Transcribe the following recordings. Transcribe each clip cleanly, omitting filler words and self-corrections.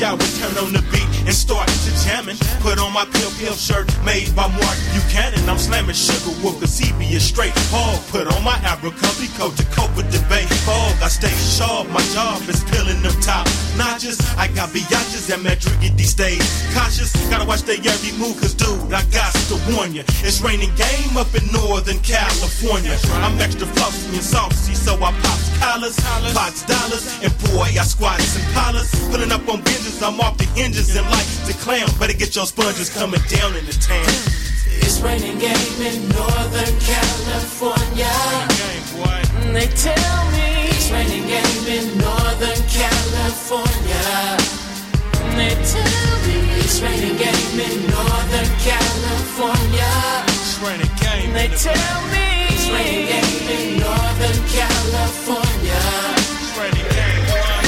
shower, turn on the beat, and start to jamming. Put on my pill shirt made by Mark Buchanan. I'm slamming Sugar Wolf, cause he be a straight hog. Put on my Abercrombie coat to cope with the bay fog. I stay sharp, my job is peeling them top notches. I got biatches and Madrid stays cautious. Gotta watch their every move, cause dude, I got to warn you. It's raining game up in Northern California. I'm extra flossy and saucy, so I pops collars, pots dollars, and boy, I squats and collars. Putting up on binges, I'm off the hinges and like the clam. Better get your sponges coming down in the town. It's raining game in Northern California. They tell me it's raining game in Northern California. They tell me it's raining game in Northern California. It's raining game. They tell me it's raining game in Northern California. It's raining game.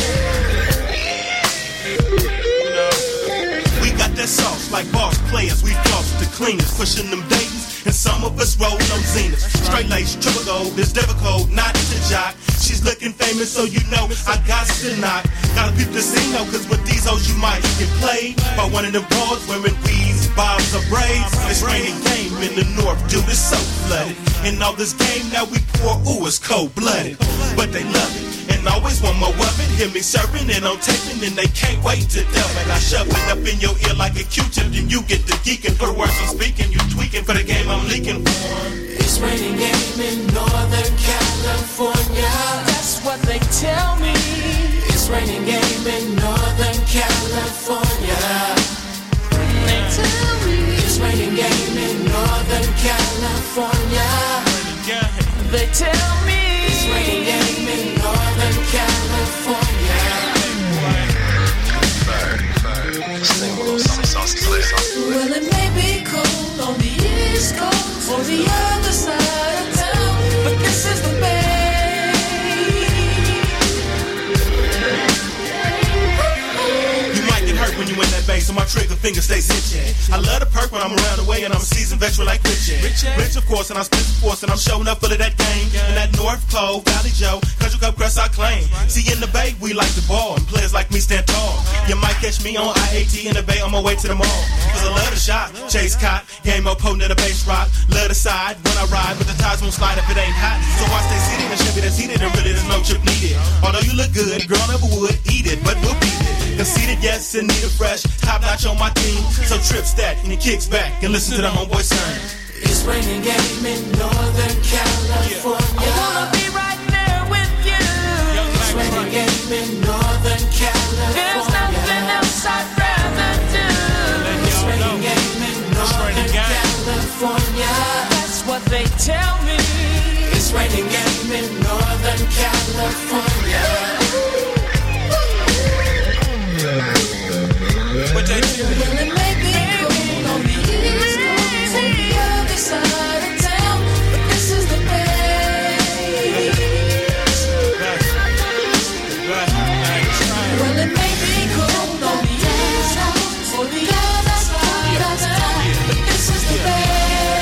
We got that sauce like boss players. We floss the cleanest, pushing them Daytons. And some of us roll on Zeniths. Straight lace, triple gold, this difficult, not to jock. She's looking famous, so you know I got to knock. Gotta peep the scene though, cause with these hoes you might get played by one of them broads wearing weeds, bobs, or braids. It's raining game in the north, dude, it's so flooded. And all this game now we pour, ooh, it's cold-blooded. But they love it. And always want more of it. Hear me serving and I'm taping and they can't wait to delve it. I shove it up in your ear like a Q-tip, then you get the geeking. For the words I'm speaking, you tweaking for the game I'm leaking for. It's raining game in Northern California. That's what they tell me. It's raining game in Northern California. They tell me it's raining game in Northern California. They tell me it's raining game in Northern California. Well, it may be cold on the East Coast or the other side of town, but this is the Bay. When you in that bay, so my trigger finger stays itching. I love the perk when I'm around the way, and I'm a seasoned veteran like Richard. Rich, of course, and I spit the force, and I'm showing up full of that game. And that North Pole, Valley Joe, Country Cup crest I claim. See, in the bay, we like the ball, and players like me stand tall. You might catch me on I-80 in the bay on my way to the mall. Cause I love the shot, chase cot, game up, potent the bass rock. Love the side when I ride, but the tires won't slide if it ain't hot. So I stay seated and Chevy that's heated, and really there's no trip needed. Although you look good, girl never would eat it, but we'll beat it. Conceited, yes, and need a fresh, top notch on my team. So trip stack and he kicks back and listen to the homeboy sing. It's raining game in Northern California. I wanna be right there with you. It's raining game in Northern California. There's nothing else I'd rather do. It's raining game in Northern California. That's what they tell me. It's raining game in Northern California. What they do? Well, it may be cold on the East Coast, on the other side of town, but this is the Bay. Well, it may be cold on the East Coast, on the other side of town, but this is the Bay.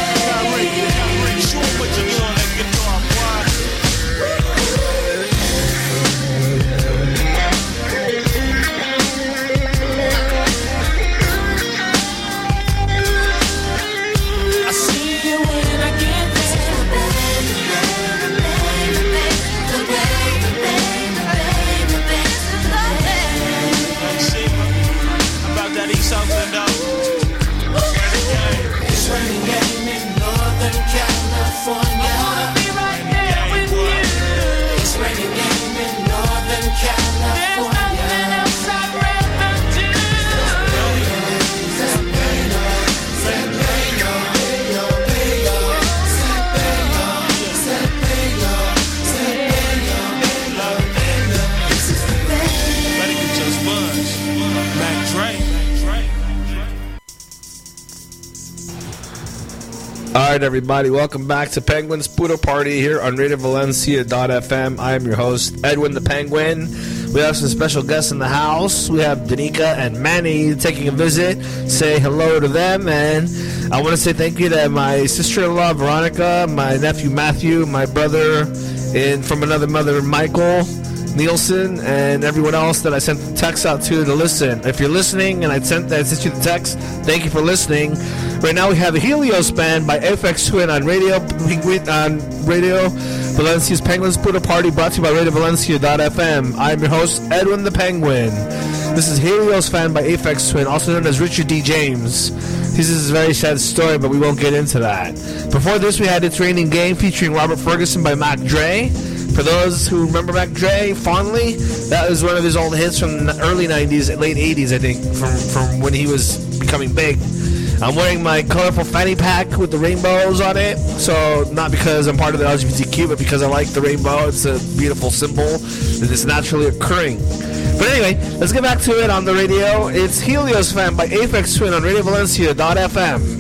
It's raining game in Northern California. I wanna be right there with you. It's raining game in Northern California. There's nothing else I'd rather do. Better get your sponge. Mac Dre. All right, everybody, welcome back to Penguin's Poodle Party here on RadioValencia.fm. I am your host, Edwin the Penguin. We have some special guests in the house. We have Danica and Manny taking a visit. Say hello to them, and I want to say thank you to my sister-in-law, Veronica, my nephew, Matthew, my brother from another mother, Michael, Nielsen, and everyone else that I sent the text out to listen. If you're listening and I sent you the text, thank you for listening. Right now we have the Helios Band by FX Twin on Radio Valencia's Penguins Buddha Party, brought to you by RadioValencia.fm. I'm your host, Edwin the Penguin. This is Helios Fan by Aphex Twin, also known as Richard D. James. This is a very sad story, but we won't get into that. Before this, we had It's Raining Game featuring Robert Ferguson by Mac Dre. For those who remember Mac Dre fondly, that was one of his old hits from the early 90s, late 80s, I think, from when he was becoming big. I'm wearing my colorful fanny pack with the rainbows on it, so not because I'm part of the LGBTQ, but because I like the rainbow. It's a beautiful symbol that is naturally occurring. But anyway, let's get back to it on the radio. It's Helios Fan by Aphex Twin on RadioValencia.fm.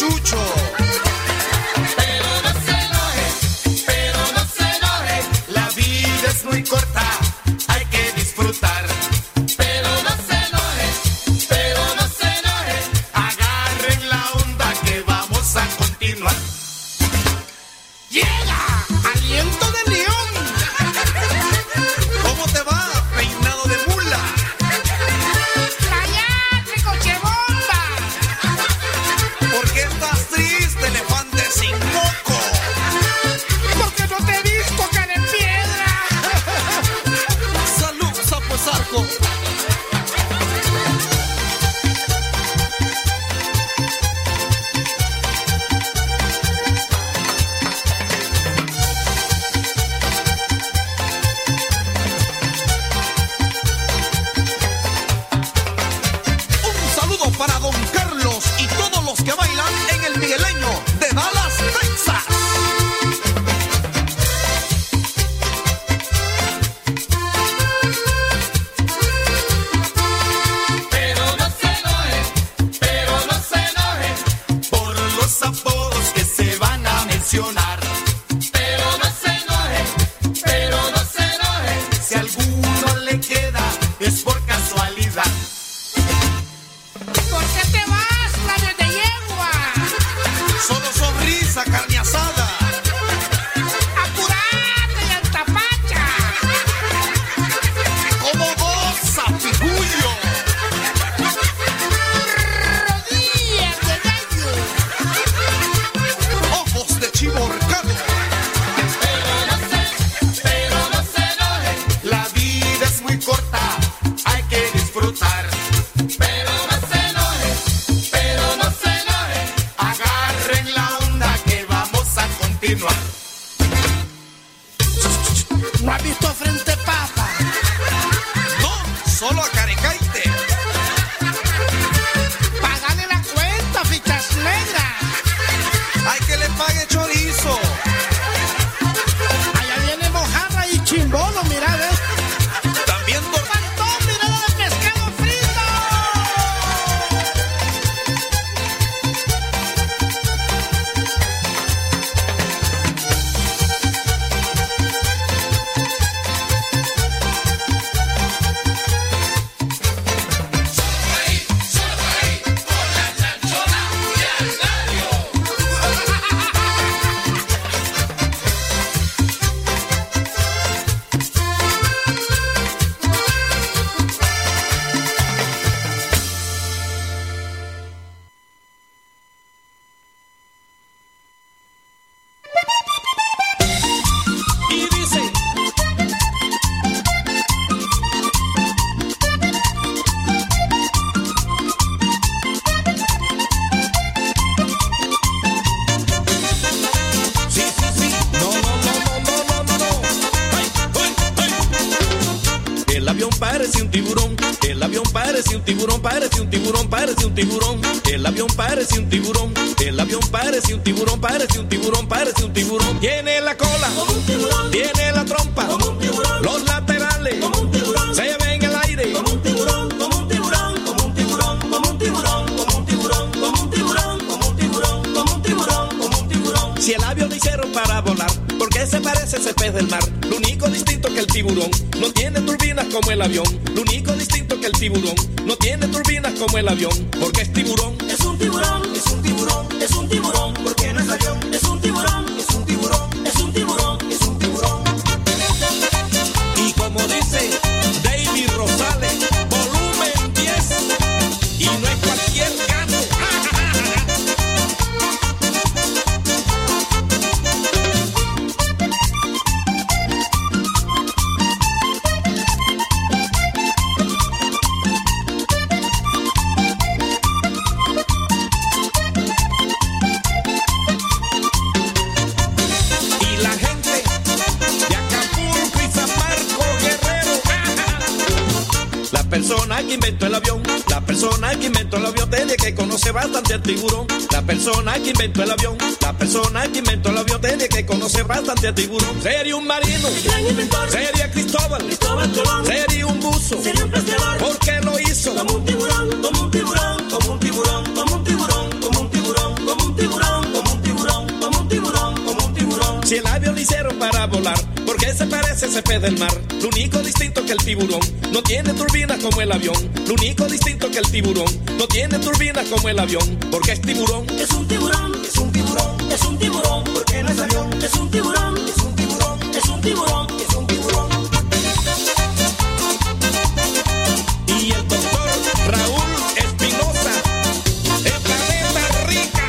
Chucho. Pero no se enoje, la vida es muy corta, hay que disfrutar. Pero no se enoje, agarren la onda que vamos a continuar. ¡Llega! ¡Aliento de león! ¿Cómo te va, peinado de mula? ¡Cállate, coche bomba! ¿Por qué estás triste, elefante sin moco? Porque no te he visto, cara en piedra. ¡Salud, sapo zarco! Un saludo para Don Carlos y todos los que bailan en el Migueleño de Dallas, Texas. Pero no se enoje, por los apodos que se van a mencionar. Pero no se enoje, si alguno le queda es por casualidad. ¿Por qué te vas, labios de yegua? Solo sonrisa, carne asada. ¡Apurate, altapacha! Como goza, pigullo. ¡Rodillas de gallo! Ojos de chivo horcado. Pero no se enoje, la vida es muy corta, hay que disfrutar. Pero no se enoje, agarren la onda que vamos a continuar. ¿No has visto a Frente Papa? No, solo a Carecaite. Págale la cuenta, fichas negras. Hay que le pague chorizo. Allá viene mojarra y chimbolo, mira, ¿ves? También ¡Pantón, mirada de pescado frito! y dice. Sí, sí, sí. No. Ay, uy, ay. El avión parece un tiburón. El avión parece un tiburón, parece un tiburón, parece un tiburón. El avión parece un tiburón. El avión parece un tiburón, parece un tiburón, parece un tiburón. Tiene la cola como un tiburón. Tiene la trompa como un tiburón. Los laterales como un tiburón. Se ve en el aire como un tiburón, como un tiburón, como un tiburón, como un tiburón, como un tiburón, como un tiburón, como un tiburón, como un tiburón, como un tiburón. Si el avión lo hicieron para volar, ¿por qué se parece ese pez del mar? Lo único distinto que el tiburón no tiene turbinas como el avión. Lo único distinto que el tiburón no tiene turbinas como el avión. Porque es tiburón, es un tiburón, es un tiburón, es un tiburón. Porque no es avión, es un tiburón, es un tiburón, es un tiburón, es un tiburón. Y como dice David Rosales, volumen 10, y no es cualquier gato. persona que inventó el avión, la persona que inventó el avión tenía que conocer bastante al tiburón. La persona que inventó el avión, la persona que inventó el avión tenía que conocer bastante al tiburón. Sería un marino, gran inventor, sería Cristóbal Colón, sería un buzo, sería un pescador, porque lo hizo como un tiburón, como un tiburón, como un tiburón, como un tiburón, como un tiburón, como un tiburón. arrecife del mar. Lo único distinto que el tiburón no tiene turbinas como el avión. Lo único distinto que el tiburón no tiene turbinas como el avión. Porque es tiburón. Es un tiburón, es un tiburón, es un tiburón. Porque no es avión. Es un tiburón, es un tiburón, es un tiburón, es un tiburón. Y el doctor Raúl Espinosa, el planeta rica.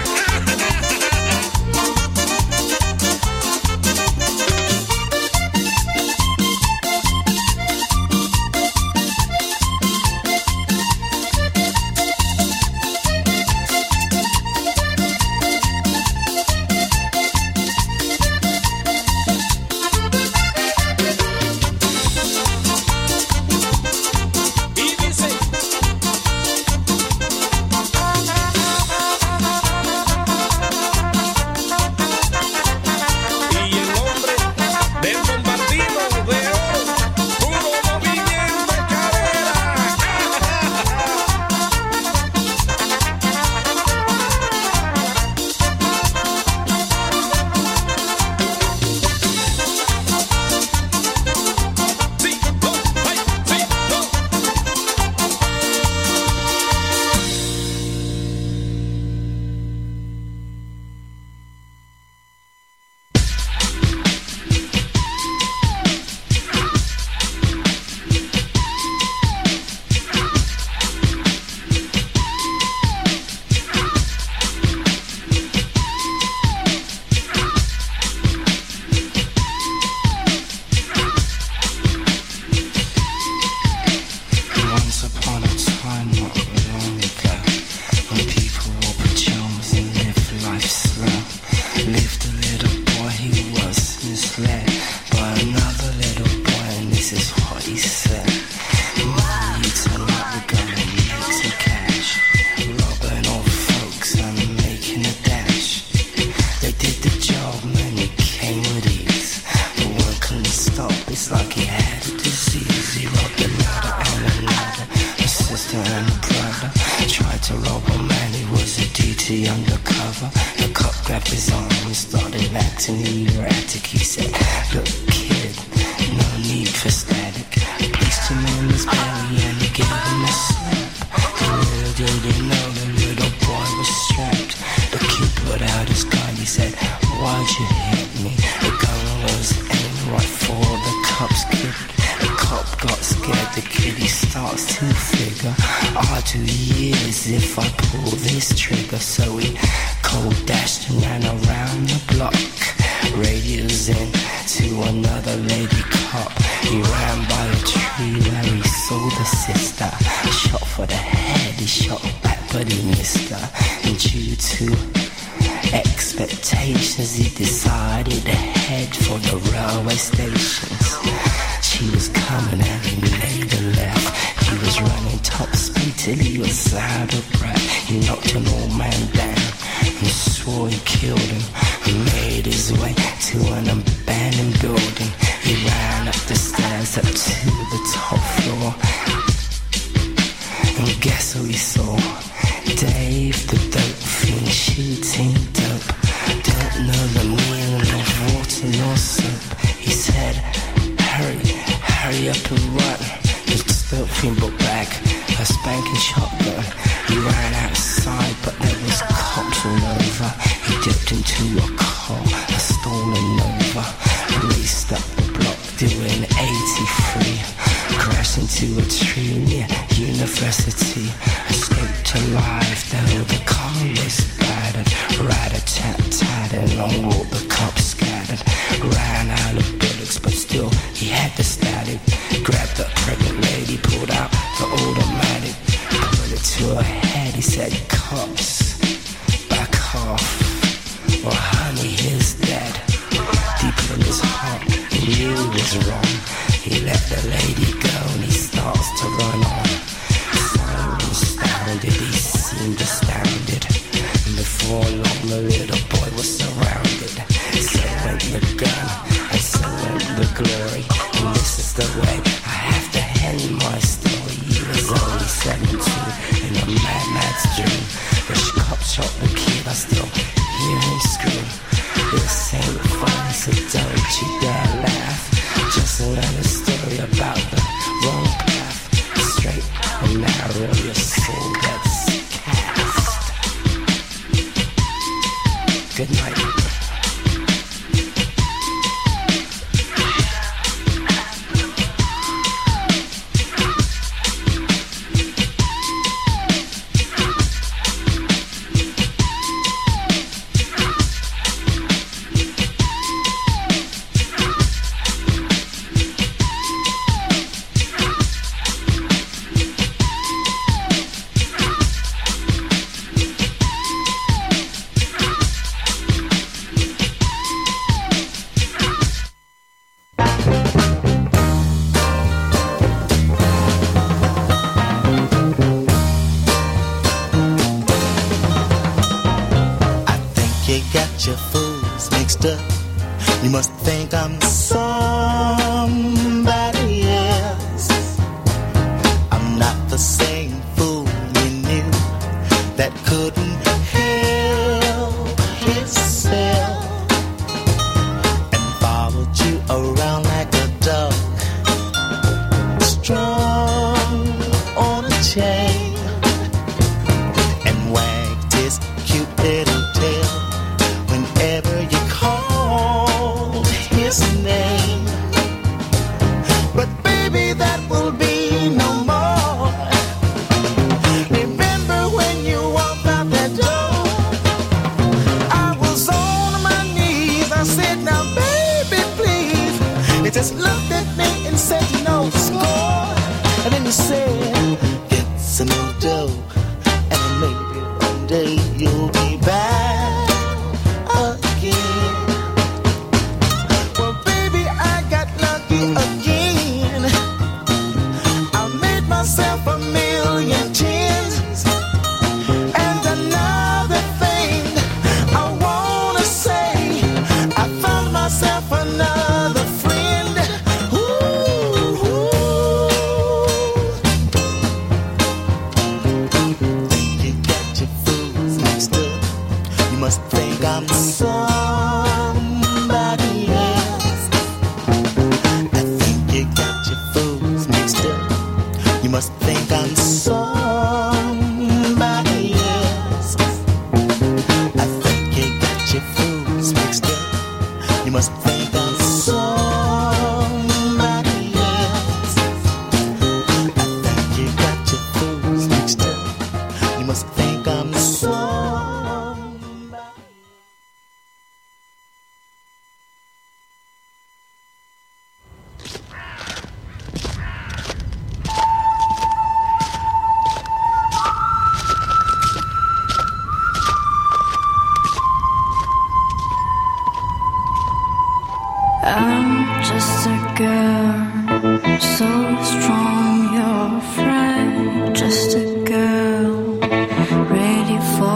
This ain't fun, so don't you dare laugh. Just let Good night. Your fools mixed up. You must think I'm somebody else. I'm not the same fool you knew that couldn't help himself and followed you around like a dog, strung on a chain, and wagged his cute little tail whenever you called his name. But baby, that will be no more. Remember when you walked out that door, I was on my knees. I said, now baby, please. You just looked at me and said, no score. And then you said, it's a no dough, and maybe one day you'll be back. Myself a million tens. And another thing I wanna say, I found myself another friend. Ooh, think you got your fools mixed up. You must think I'm somebody else. I think you got your fools mixed up. You must think I'm somebody else. I think you got your fools mixed up. You must think I'm somebody else. I think you got your fools mixed up. You must think I'm somebody. I'm just a girl, so strong, you're a friend. Just a girl, ready for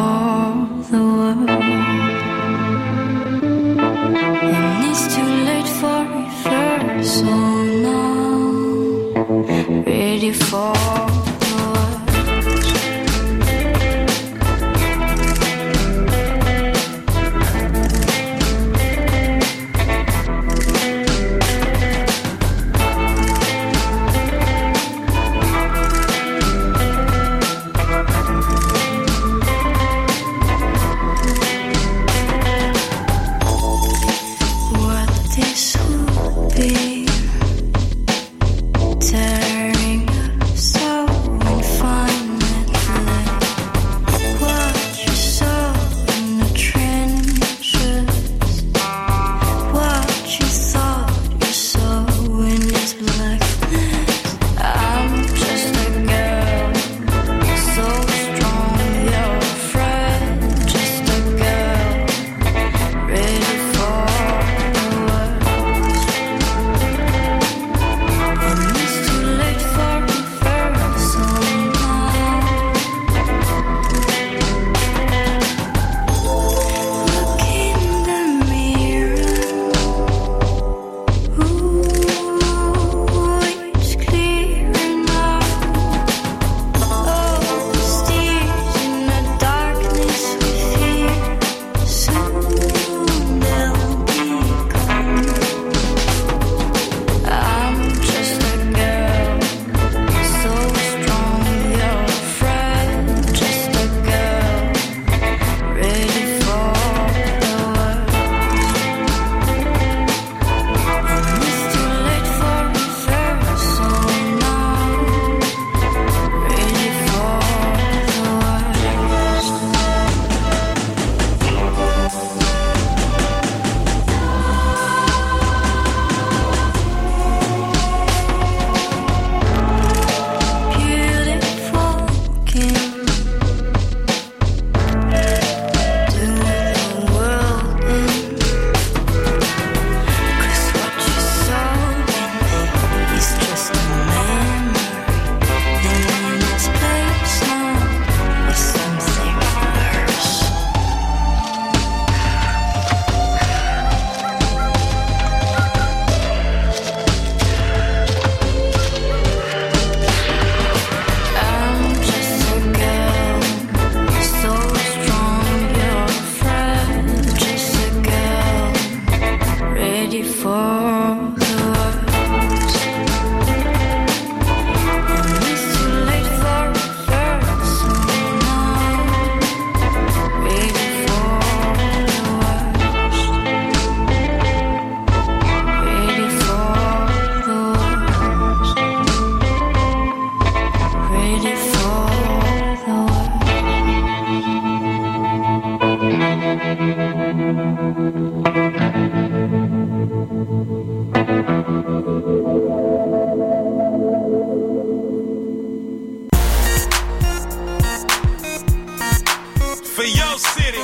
for your city.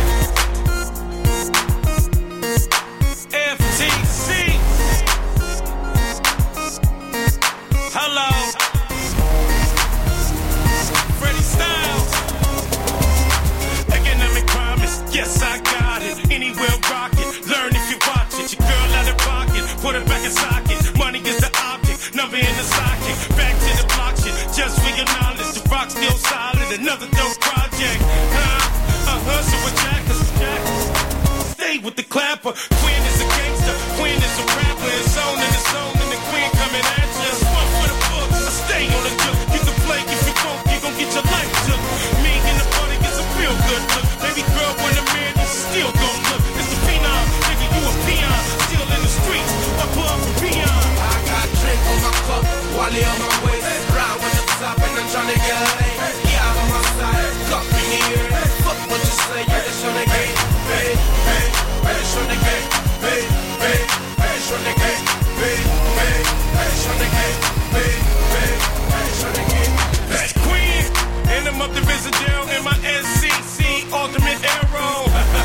FTC. Hello. Freddie Styles. Economic promise. Yes, I got it. Anywhere rock it. Learn if you watch it. Your girl out of pocket. Put it back in socket. Money is the object. Number in the socket. Back to the block shit. Just for your knowledge. The rock still solid. Another dope project. So with Jackers. Stay with the clapper. Queen is a gangster. Queen is a rapper. It's on in the zone. And the queen coming at you. It's one for the books. I stay on the joke. You can play if you won't. You gon' get your life took. Me in the party gets a real good look. Baby girl when the man is still gon' look. It's the phenom. Nigga, you a peon. Still in the streets. Above and beyond. I got drink on my cup. Wally on my waist. Ride with the top and I'm tryna get laid. Yeah, I'm on my side. Cup in the ear. Fuck what you say. Yeah, that's on the gate. Hey, hey. That's on the gate. Hey, hey. That's on the gate. Hey, hey. That's on the gate. Hey, hey. That's on the gate. That's Queen. And I'm up to visit down in my SCC Ultimate Arrow.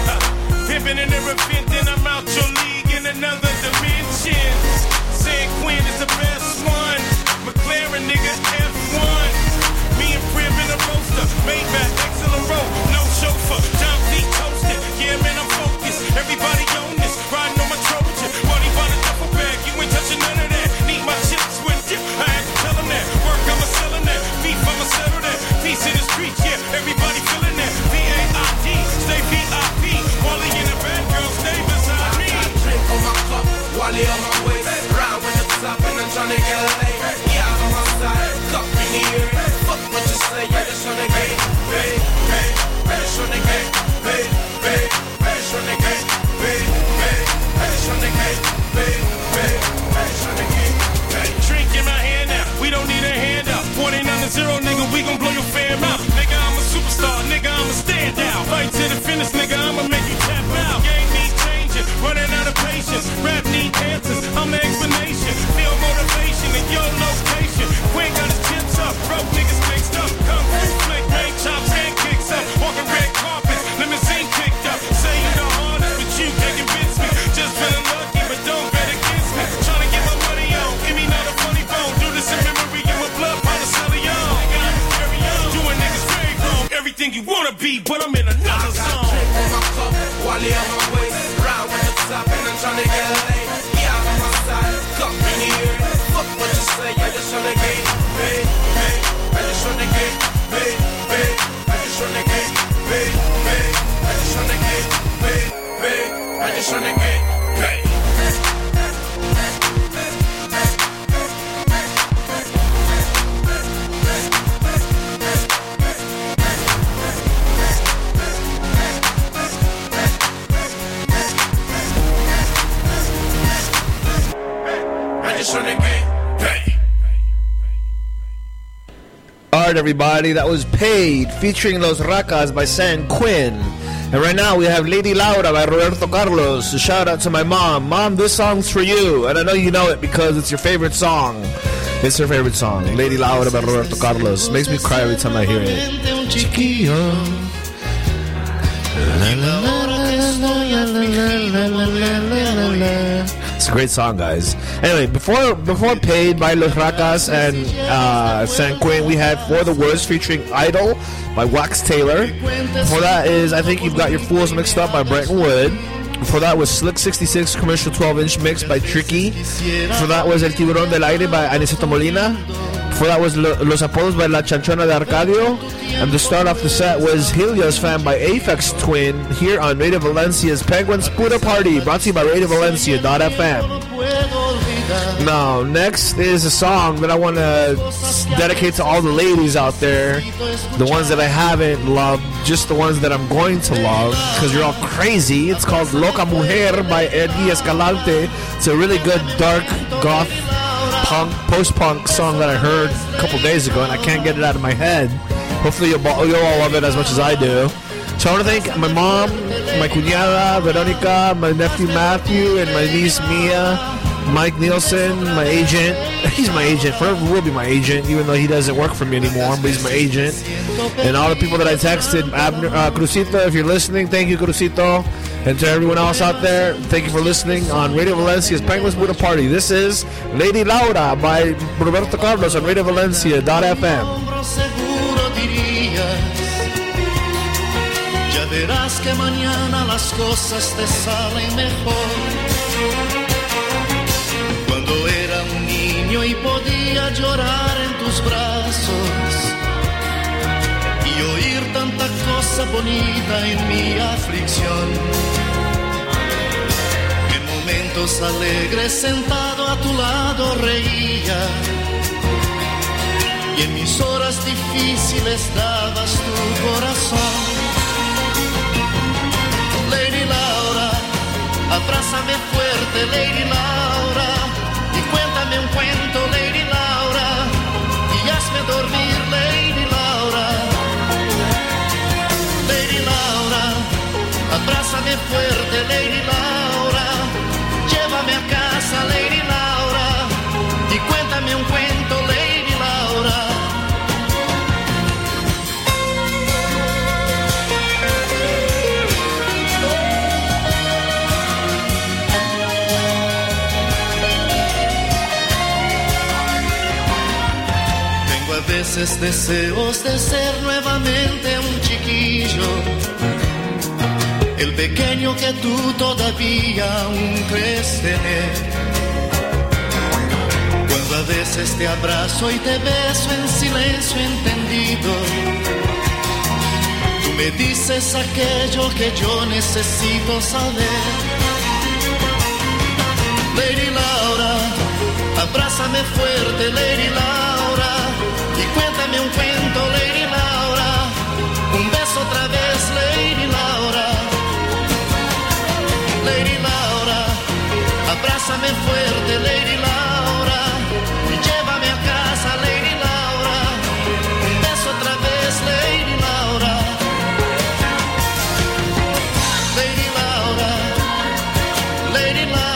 Pimpin' and never fit, then I'm out your league in another dimension. Saying Queen is the best one. McLaren nigga F1. Me and Prim in a roaster. Maybach, excellent road. No chauffeur. John P. toasted. Yeah, man, I'm focused. Everybody on this. Riding on my Trojan. Money by the duffel bag. You ain't touching none of that. Need my chips with you. I had to tell them that. Work, I'ma sellin' that. Beef, I'ma settle that. Peace in the streets, yeah. Everybody feeling that. V-A-I-D. Stay VIP. Wally in the bad girl. Stay beside me. I got drink on my cup. Wally on my waist. Ride with the top and I'm tryna get laid. Yeah, I'm on my side. Cup in the ear. Fuck what you say. Yeah, that's on the gate. Hey, hey. That's on the gate. Hey, hey. That's on the gate. Hey, hey. That's on the gate. Hey, hey. That's on the gate. Hey, drink in my hand now. We don't need a handout. 49-0, nigga. We gon' blow your fam out. Nigga, I'm a superstar. Nigga, I'm a standout. Fight to the finish, nigga. I'ma make you tap out. Game needs changing. Running out of patience. Rap need answers. I'm the explanation. Feel motivation in your location. Queen got his chips up. Broke niggas mixed up. Kung Fu flick. Make chops and kicks up. Walking red carpets. Limousine picked up. Say you the hardest, but you can't convince me. Just feeling lucky, but don't bet against me. Tryna get my money on. Give me not a funny bone. Do this in memory of my blood. Powder Sally on. Carry on. Doing niggas very wrong. Everything you wanna be, but I'm in another zone. Drink on my cup. Wally on my waist. Ride with the top and I'm tryna get laid. Yeah, I'm on my side. Cup in the ear. Fuck what you say. Yeah, that's on the gate. Hey, hey. That's on the gate. Hey, hey. That's on the gate. Hey, hey. That's on the gate. Hey, hey. That's on the gate. Hey. Alright, everybody, that was Paid, featuring Los Racas by San Quinn. And right now we have Lady Laura by Roberto Carlos. A shout out to my mom. Mom, this song's for you. And I know you know it because it's your favorite song. It's her favorite song, Lady Laura by Roberto Carlos. Makes me cry every time I hear it. It's a great song, guys. Anyway, before Paid by Los Racas and San Quinn, we had For the Words featuring Idol by Wax Taylor. Before that is I Think You've Got Your Fools Mixed Up by Brenton Wood. Before that was Slick 66 Commercial 12-inch Mix by Tricky. Before that was El Tiburón del Aire by Aniceto Molina. Before that was Los Apodos by La Chanchona de Arcadio. And to start off the set was Helios Fan by Aphex Twin here on Radio Valencia's Penguins Puta Party, brought to you by RadioValencia.fm. Now, next is a song that I want to dedicate to all the ladies out there. The ones that I haven't loved, just the ones that I'm going to love, because you're all crazy. It's called Loca Mujer by Eddie Escalante. It's a really good, dark, goth, punk, post-punk song that I heard a couple days ago, and I can't get it out of my head. Hopefully you'll all love it as much as I do. So I want to thank my mom, my cuñada, Veronica, my nephew Matthew, and my niece Mia Mike Nielsen, my agent. He's my agent. Forever will be my agent, even though he doesn't work for me anymore, but he's my agent. And all the people that I texted, Abner, Crucito, if you're listening, thank you, Crucito. And to everyone else out there, thank you for listening on Radio Valencia's Penguins Buddha Party. This is Lady Laura by Roberto Carlos on RadioValencia.fm. Ya verás que mañana las cosas te salen mejor. Cuando era un niño y podía llorar en tus brazos y oír tanta cosa bonita en mi aflicción. En momentos alegres sentado a tu lado reía y en mis horas difíciles dabas tu corazón. Lady Laura, abrázame fuerte, Lady Laura, y cuéntame un cuento, Lady Laura, y hazme dormir, Lady Laura. Lady Laura, abrázame fuerte, Lady Laura, llévame a casa, Lady Laura, y cuéntame un cuento, Lady Laura. A veces deseos de ser nuevamente un chiquillo, el pequeño que tú todavía aún crees tener. Cuando a veces te abrazo y te beso en silencio entendido, tú me dices aquello que yo necesito saber. Lady Laura, abrázame fuerte, Lady Laura, y cuéntame un cuento, Lady Laura, un beso otra vez, Lady Laura. Lady Laura, abrázame fuerte, Lady Laura, y llévame a casa, Lady Laura, un beso otra vez, Lady Laura. Lady Laura, Lady Laura.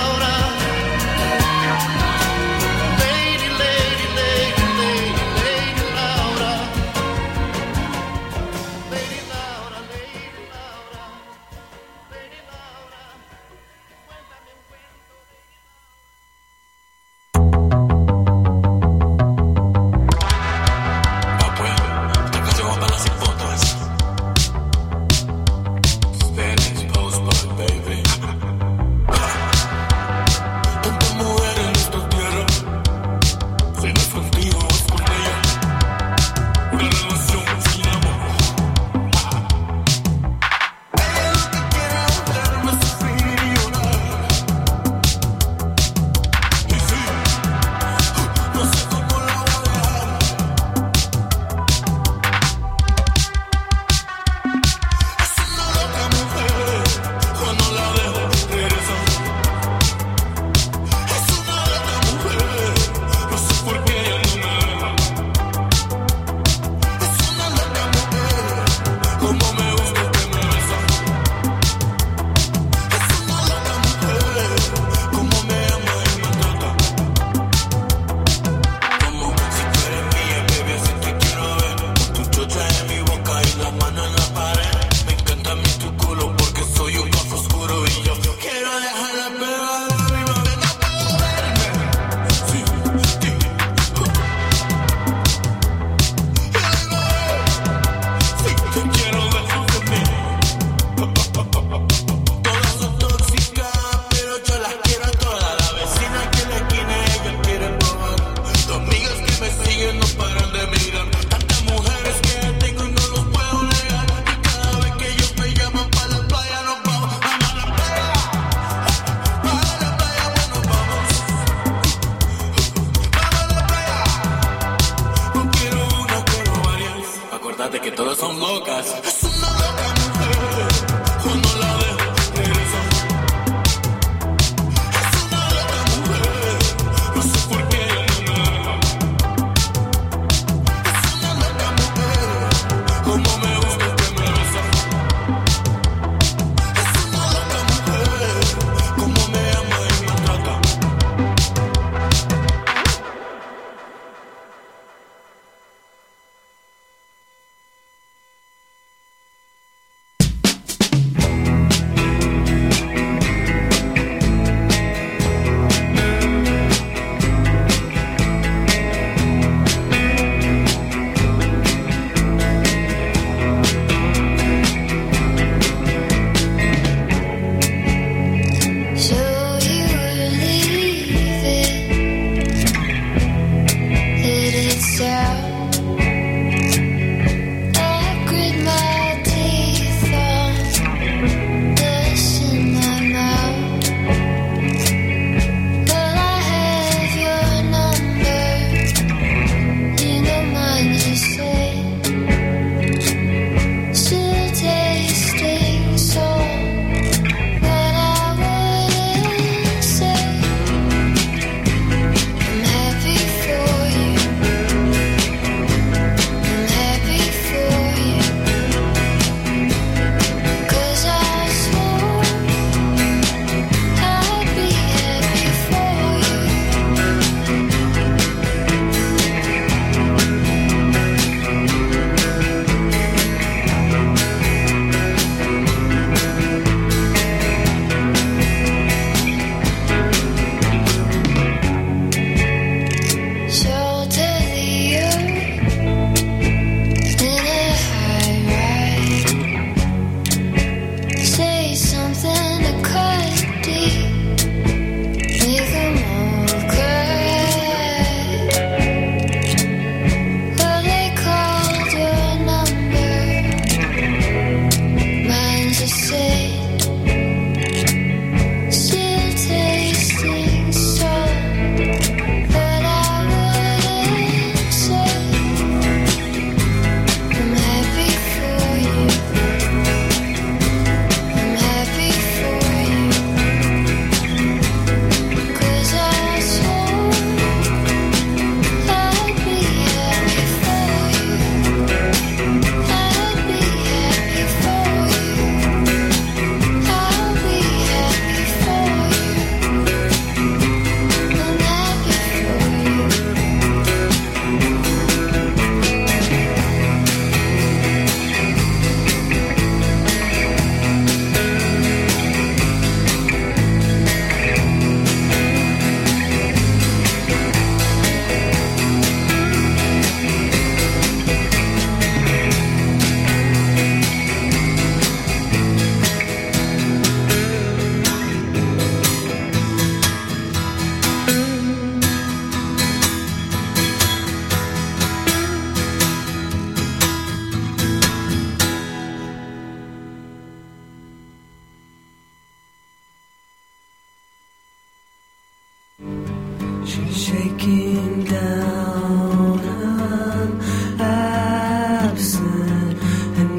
shaking down, I'm absent and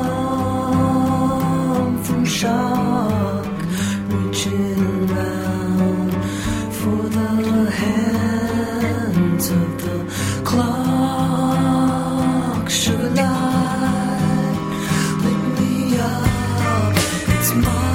numb from shock, reaching round for the hands of the clock. Sugar light, lit me up, it's my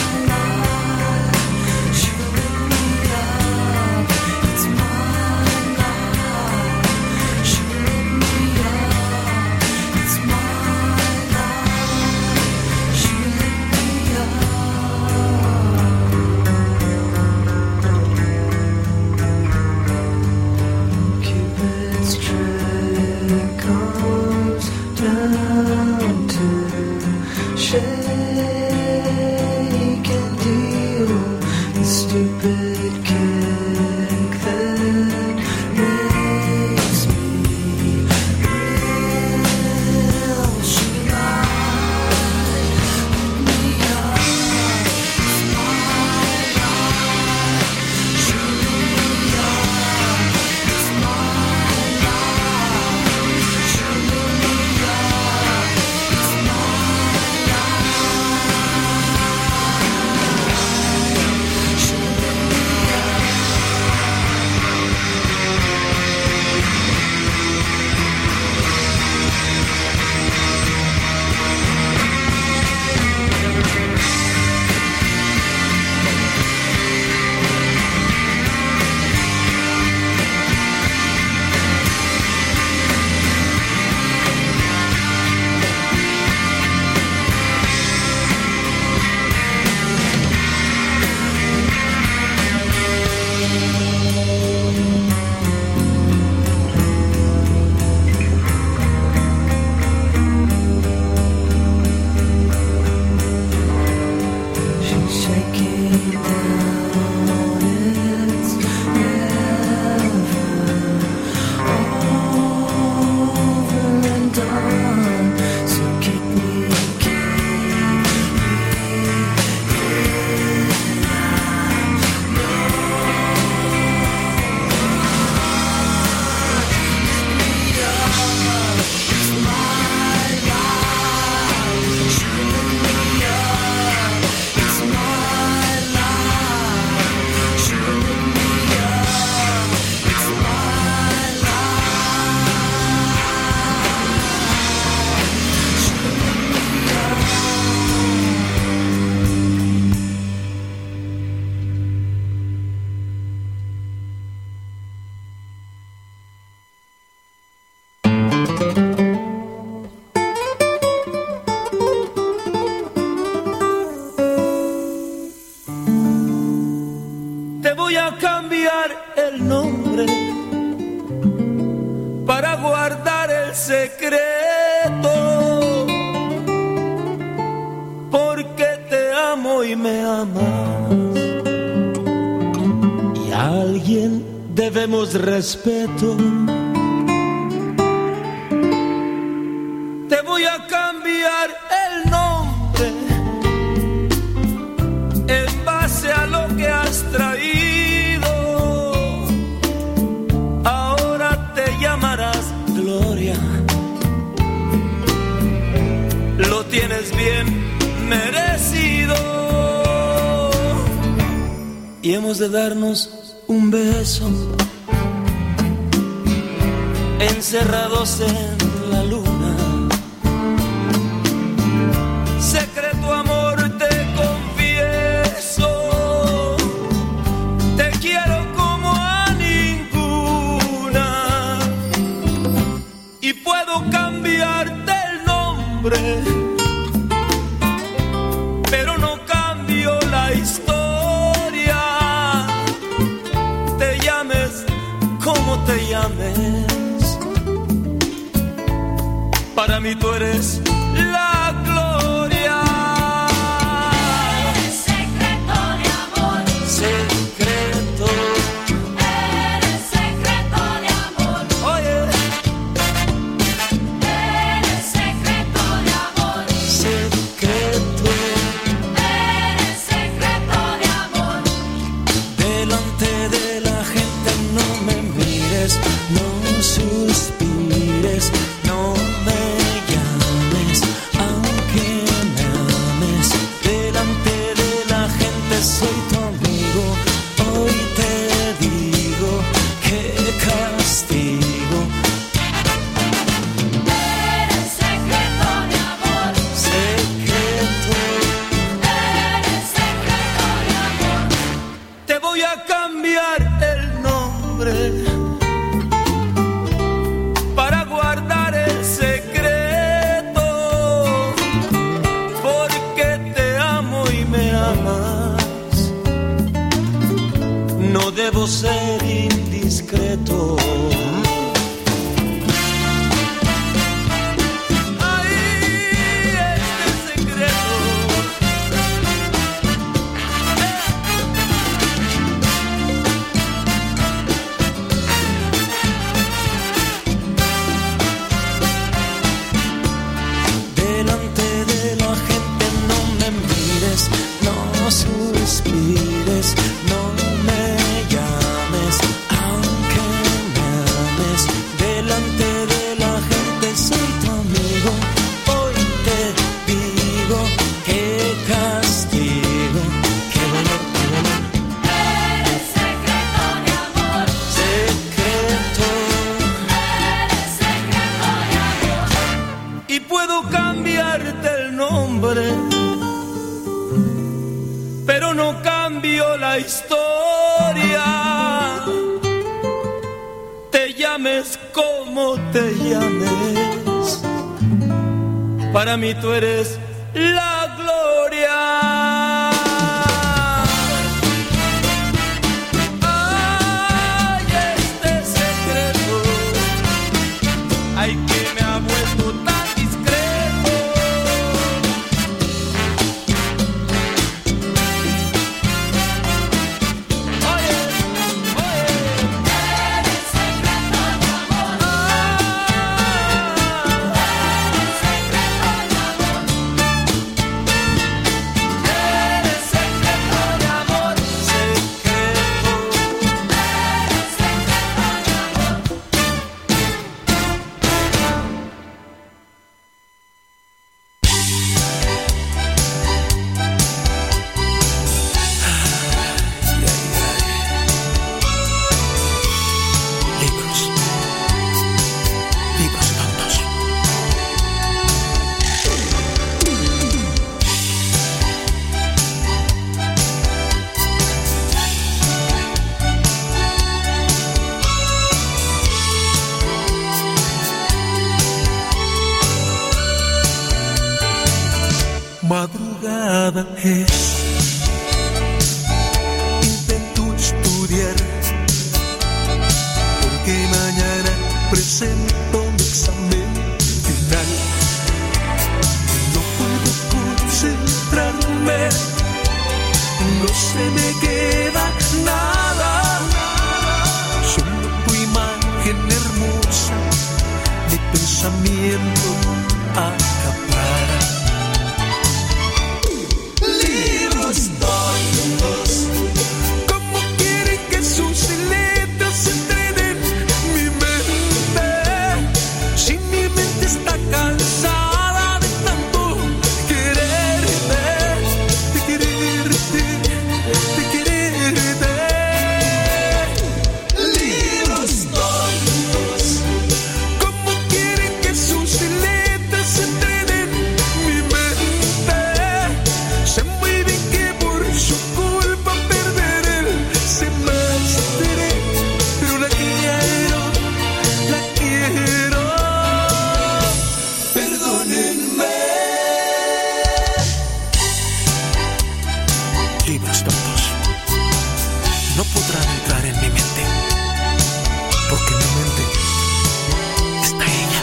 respeto. Te voy a cambiar el nombre en base a lo que has traído. Ahora te llamarás Gloria. Lo tienes bien merecido. Y hemos de darnos un beso, encerrados en la luna. Secreto amor te confieso, te quiero como a ninguna. Y puedo cambiarte el nombre, pero no cambio la historia. Te llames como te llames, para mí tú eres la gloria. Eres secreto de amor. Secreto. Eres secreto de amor. Oye. Eres secreto de amor. Secreto. Eres secreto de amor. Delante de la gente no me debo ser indiscreto. No suspires, no me llames, aunque me ames. Delante de la gente soy tu amigo. Hoy te digo qué castigo, qué dolor, qué dolor. Eres secreto, mi amor. Secreto. Eres secreto, mi amor. Y puedo cambiarte el nombre, pero no cambio la historia. Te llames como te llames, para mí tú eres la gloria. Ay, este secreto, ay, que me ha vuelto tan discreto. Madrugada es, intento estudiar, porque mañana presento mi examen final. No puedo concentrarme, no se me queda nada, solo tu imagen hermosa, mi pensamiento acapara. Tontos, ¿cómo quieren que sus letras entrenen mi mente? Si mi mente está cansada de tanto quererte, de quererte, de quererte. Libros tontos, ¿cómo quieren que sus letras entrenen mi mente? Se mueven que por su culpa perder el semestre, pero la quiero, perdónenme. Libros tontos no podrán entrar en mi mente, porque en mi mente está ella.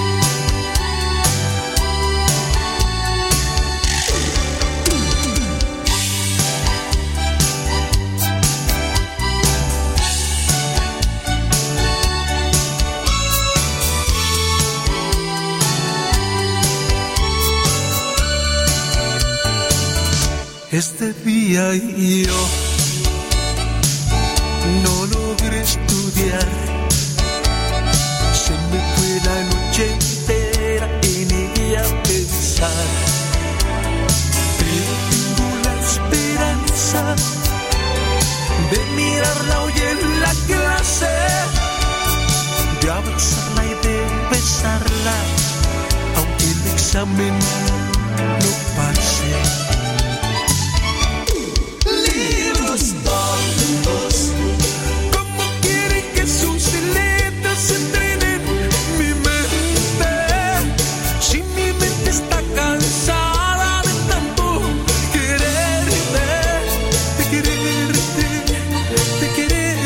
Este día yo no logré estudiar, se me fue la noche entera en ella pensar, pero tengo la esperanza de mirarla hoy en la clase, de abrazarla y de besarla, aunque el examen no pase. Libros tontos, ¿cómo quieren que sus letras entrenen mi mente? Si mi mente está cansada de tanto quererte, de quererte, de quererte.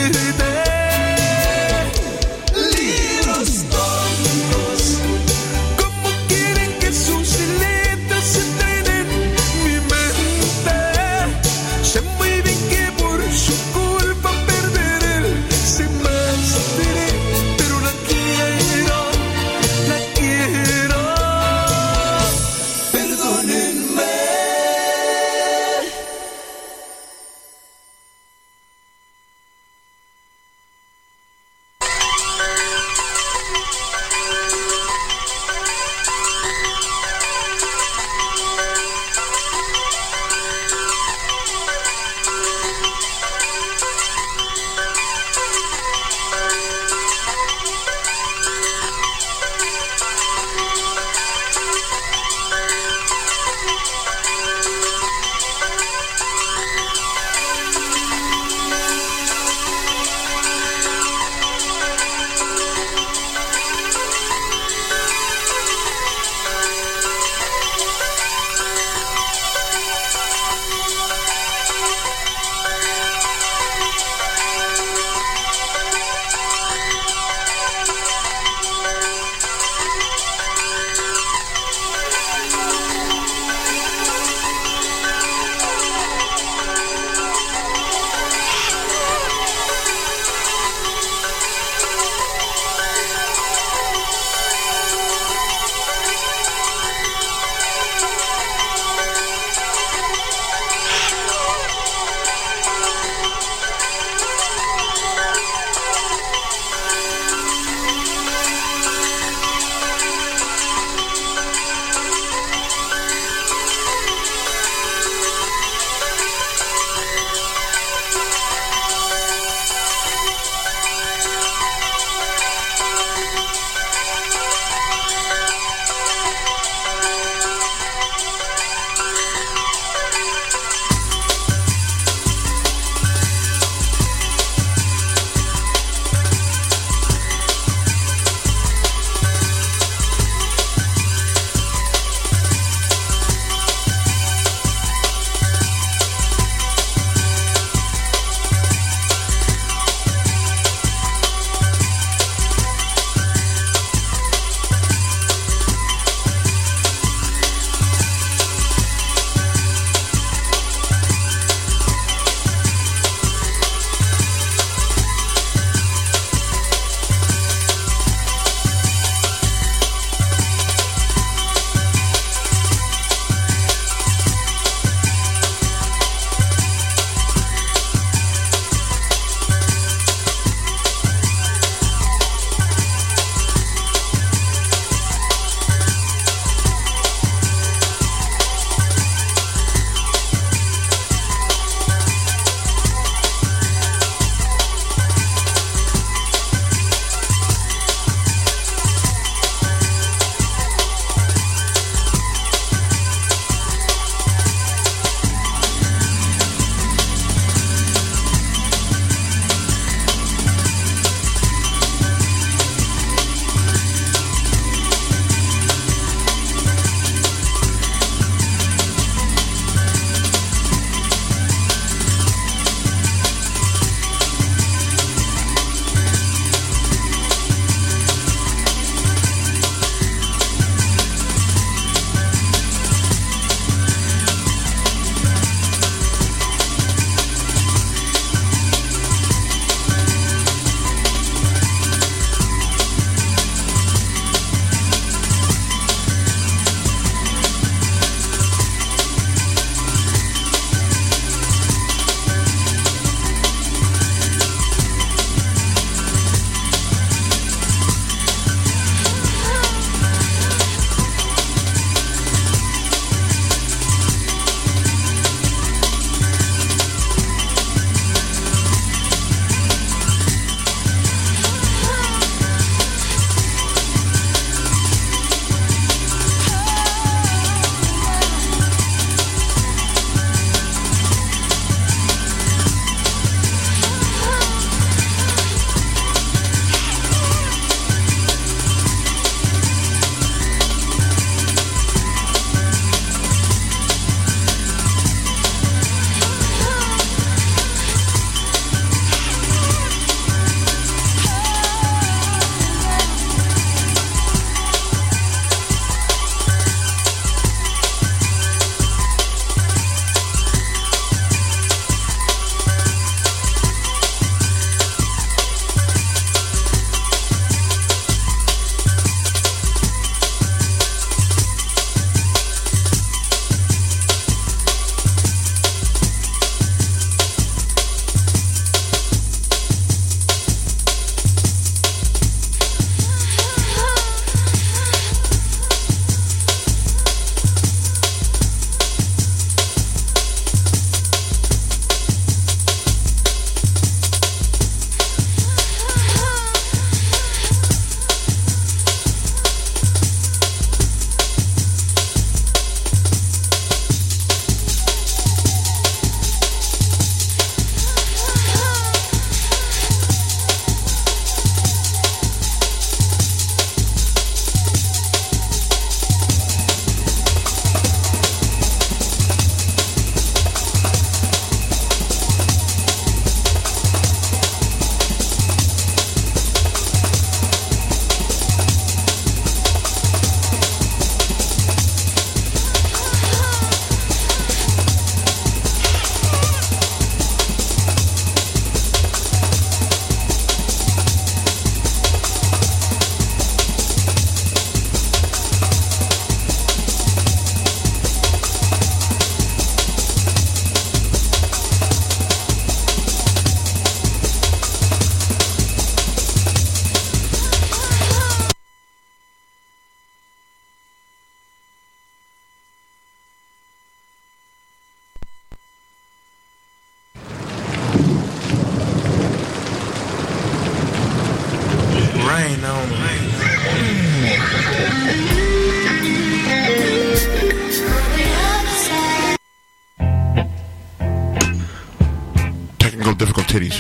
technical difficulties.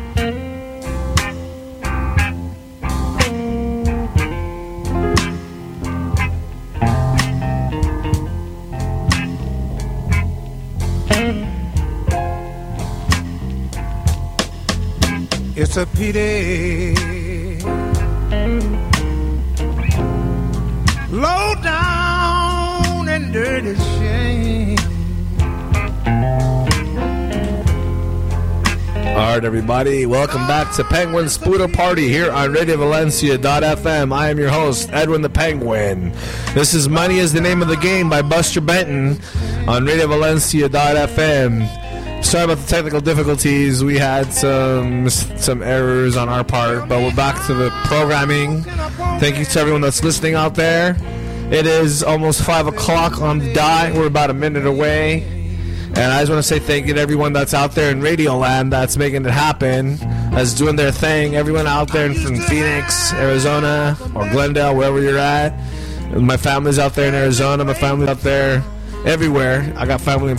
It's a pity, low down and dirty shame. All right, everybody, welcome back to Penguin Spooter Party here on RadioValencia.fm. I am your host, Edwin the Penguin. This is Money is the Name of the Game by Buster Benton on RadioValencia.fm. Sorry about the technical difficulties. We had some errors on our part, but we're back to the programming. Thank you to everyone that's listening out there. It is almost 5 o'clock on the dot. We're about a minute away. And I just want to say thank you to everyone that's out there in Radioland that's making it happen, that's doing their thing. Everyone out there from Phoenix, Arizona, or Glendale, wherever you're at. My family's out there in Arizona. My family's out there everywhere. I got family in